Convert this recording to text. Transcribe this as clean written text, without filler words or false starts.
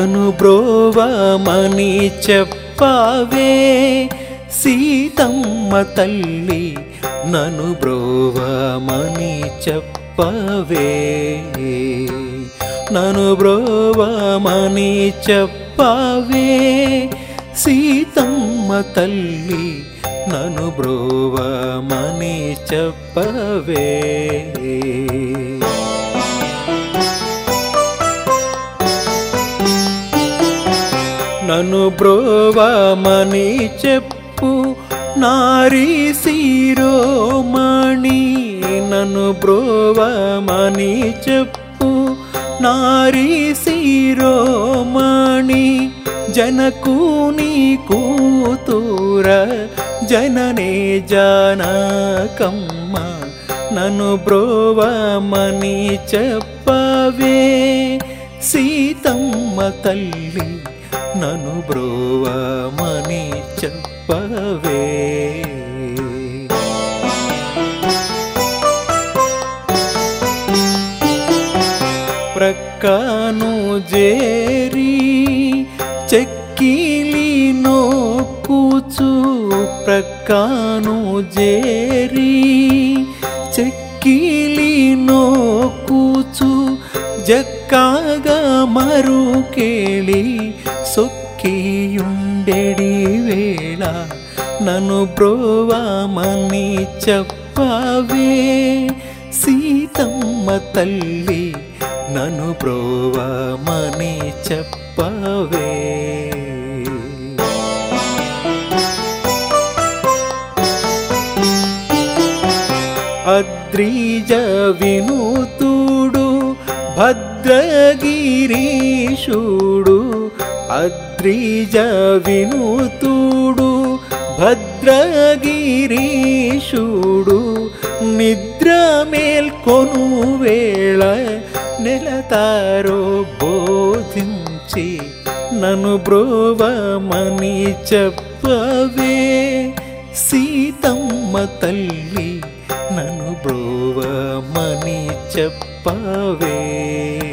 నను బ్రోవమని చెప్పవే సీతమ్మ తల్లి, నను బ్రోవమని చెప్పవే, నను బ్రోవమని చెప్పవే సీతమ్మ తల్లి, నను బ్రోవమని చెప్పవే. నను బ్రోవమని చెప్పు నారీ శిరోమణి, నను బ్రోవమని చెప్పు నారీ శిరోమణి, జనకుని కూతుర జననే జానకమ్మ, నను బ్రోవమని చెప్పవే సీతమ్మ తల్లి, నను బ్రోవమని చెప్పవే. ప్రక్కను జేరి చెక్కిలి నొక్కుచు, ప్రక్కను జేరి చెక్కిలి నొక్కుచు, జక్కగా మరుకేళి సొక్కియుండెడి వేళ, నను బ్రోవమని చెప్పవే సీతమ్మ తల్లి, నను బ్రోవమని చెప్పవే. అద్రిజ వినుతుడు భద్రగిరీశుడు, అద్రిజ వినుతుడు భద్రగిరీశుడు, నిద్ర మేల్కొను వేళ నెలతారో బోధించి, నను బ్రోవమని చెప్పవే సీతమ్మ తల్లి, నను బ్రోవమని చెప్పవే.